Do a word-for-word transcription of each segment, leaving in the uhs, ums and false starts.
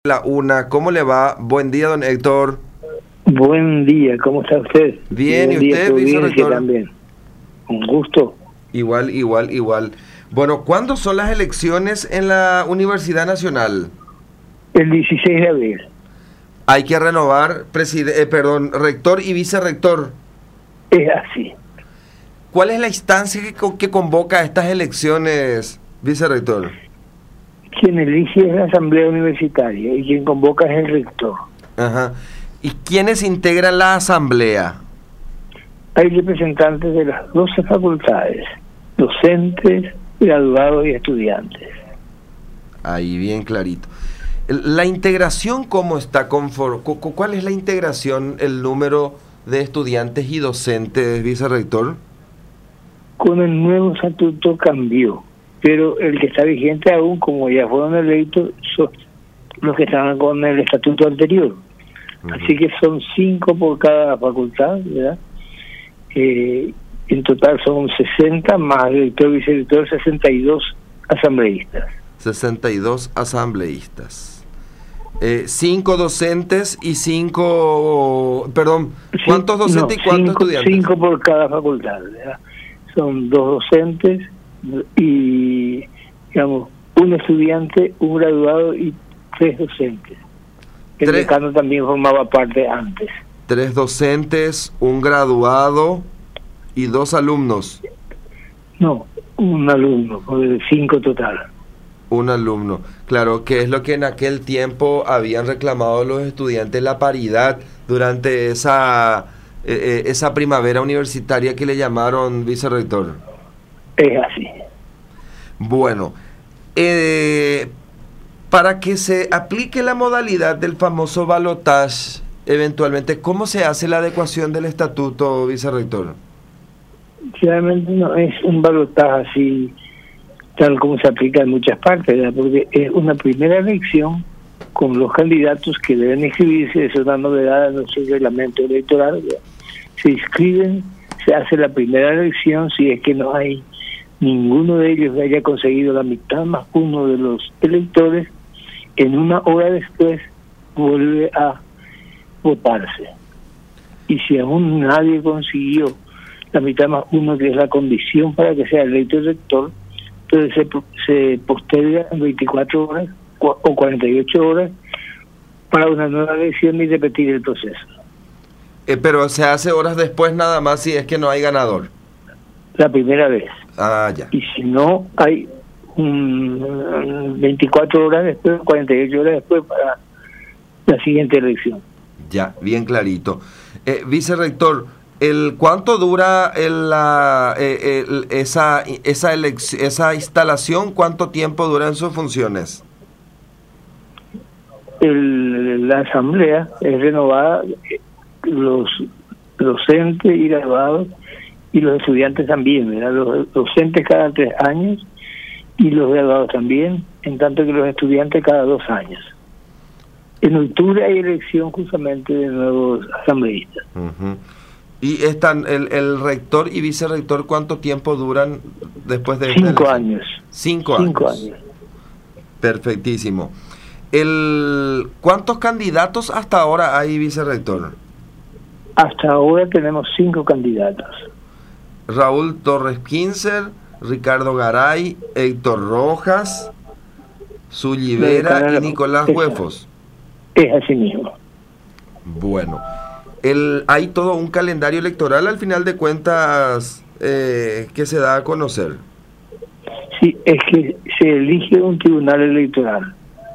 La una, ¿cómo le va? Buen día, don Héctor. Buen día, ¿cómo está usted? Bien, ¿y usted, vicerrector? También. Un gusto. Igual, igual, igual. Bueno, ¿cuándo son las elecciones en la Universidad Nacional? El dieciséis de abril. Hay que renovar, preside eh, perdón, rector y vicerrector. Es así. ¿Cuál es la instancia que, co que convoca a estas elecciones, vicerrector? Quien elige es la asamblea universitaria y quien convoca es el rector. Ajá. ¿Y quiénes integran la asamblea? Hay representantes de las doce facultades, docentes, graduados y estudiantes. Ahí bien clarito. La integración, ¿cómo está? Conform ¿Cuál es la integración, el número de estudiantes y docentes, vicerrector? Con el nuevo estatuto cambió, pero el que está vigente aún, como ya fueron electos, son los que estaban con el estatuto anterior. Uh-huh. Así que son cinco por cada facultad, ¿verdad? Eh, en total son sesenta, más director y vicerrector, sesenta y dos asambleístas. sesenta y dos asambleístas. Eh, cinco docentes y cinco, perdón, ¿cuántos docentes no, y cuántos cinco, estudiantes? Cinco por cada facultad, ¿verdad? Son dos docentes y, digamos, un estudiante, un graduado y tres docentes. El tres, decano también formaba parte antes. Tres docentes, un graduado y dos alumnos. No, un alumno, cinco total. Un alumno, claro, que es lo que en aquel tiempo habían reclamado los estudiantes, la paridad durante esa eh, esa primavera universitaria que le llamaron, vicerrector. Es así. Bueno, eh, para que se aplique la modalidad del famoso balotaje, eventualmente, ¿cómo se hace la adecuación del estatuto, vicerrector? Realmente no es un balotaje así, tal como se aplica en muchas partes, ¿verdad? Porque es una primera elección con los candidatos que deben inscribirse. Es una novedad en nuestro reglamento electoral, ¿verdad? Se inscriben, se hace la primera elección. Si es que no hay ninguno de ellos que haya conseguido la mitad más uno de los electores, en una hora después vuelve a votarse. Y si aún nadie consiguió la mitad más uno, que es la condición para que sea electo el rector, entonces se, se posterga en veinticuatro horas o cuarenta y ocho horas para una nueva elección y repetir el proceso. Eh, pero se hace horas después nada más si es que no hay ganador. La primera vez. Ah, ya. Y si no, hay un veinticuatro horas después, cuarenta y ocho horas después para la siguiente elección. Ya, bien clarito. Eh, vicerrector, el ¿cuánto dura el, la, eh, el, esa esa elección, esa instalación? ¿Cuánto tiempo duran sus funciones? El, la asamblea es renovada, los docentes y graduados y los estudiantes también, ¿verdad? Los docentes cada tres años y los graduados también, en tanto que los estudiantes cada dos años. En octubre hay elección justamente de nuevos asambleístas. Uh-huh. ¿Y están el, el rector y vicerrector cuánto tiempo duran después de esta Cinco elección? años. Cinco, Cinco años. años. Perfectísimo. El, ¿cuántos candidatos hasta ahora hay, vicerrector? Hasta ahora tenemos cinco candidatos. Raúl Torres Kinzer, Ricardo Garay, Héctor Rojas, Zully Vera y Nicolás es, Huefos. Es así mismo. Bueno, el, hay todo un calendario electoral al final de cuentas eh, que se da a conocer. Sí, es que se elige un tribunal electoral.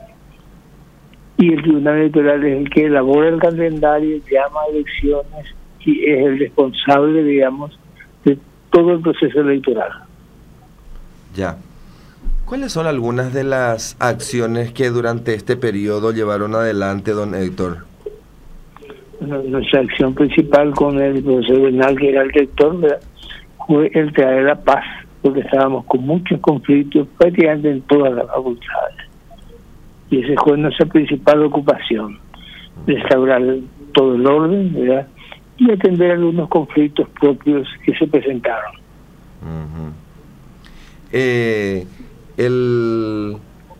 Y el tribunal electoral es el que elabora el calendario, llama a elecciones y es el responsable, digamos, de todo el proceso electoral. Ya. ¿Cuáles son algunas de las acciones que durante este periodo llevaron adelante, don Héctor? Bueno, nuestra acción principal con el profesor Bernal, que era el rector, ¿verdad?, fue el traer la paz, porque estábamos con muchos conflictos prácticamente en todas las facultades. Y esa fue nuestra principal ocupación, restaurar todo el orden, ¿verdad?, y atender algunos conflictos propios que se presentaron. Uh-huh. eh, el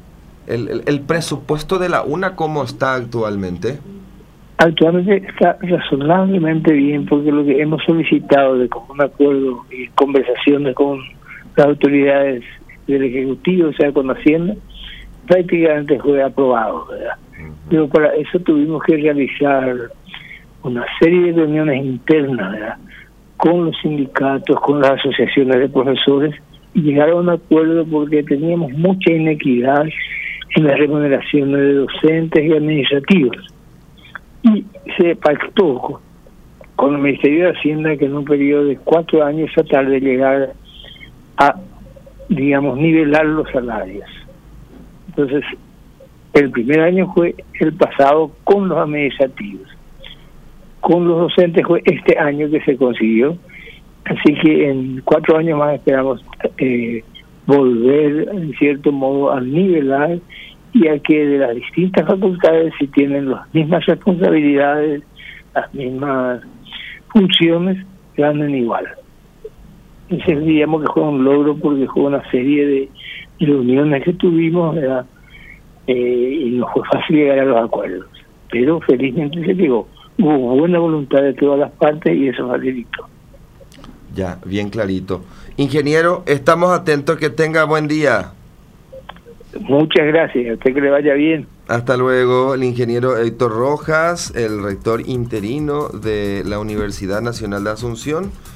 el, el, el presupuesto de la UNA, ¿cómo está actualmente? Actualmente está razonablemente bien, porque lo que hemos solicitado de común acuerdo y conversaciones con las autoridades del Ejecutivo, o sea, con Hacienda, prácticamente fue aprobado, ¿verdad? Uh-huh. Pero para eso tuvimos que realizar una serie de reuniones internas, ¿verdad?, con los sindicatos, con las asociaciones de profesores, y llegar a un acuerdo porque teníamos mucha inequidad en las remuneraciones de docentes y administrativos. Y se pactó con, con el Ministerio de Hacienda que en un periodo de cuatro años tratar de llegar a, digamos, nivelar los salarios. Entonces, el primer año fue el pasado con los administrativos. Con los docentes fue este año que se consiguió. Así que en cuatro años más esperamos eh, volver, en cierto modo, a nivelar y a que de las distintas facultades, si tienen las mismas responsabilidades, las mismas funciones, ganen igual. Entonces diríamos que fue un logro porque fue una serie de reuniones que tuvimos, ¿verdad? Eh, y no fue fácil llegar a los acuerdos. Pero felizmente se llegó. Hubo buena voluntad de todas las partes y eso facilitó. Ya, bien clarito. Ingeniero, estamos atentos, que tenga buen día. Muchas gracias, a usted que le vaya bien. Hasta luego, el ingeniero Héctor Rojas, el rector interino de la Universidad Nacional de Asunción.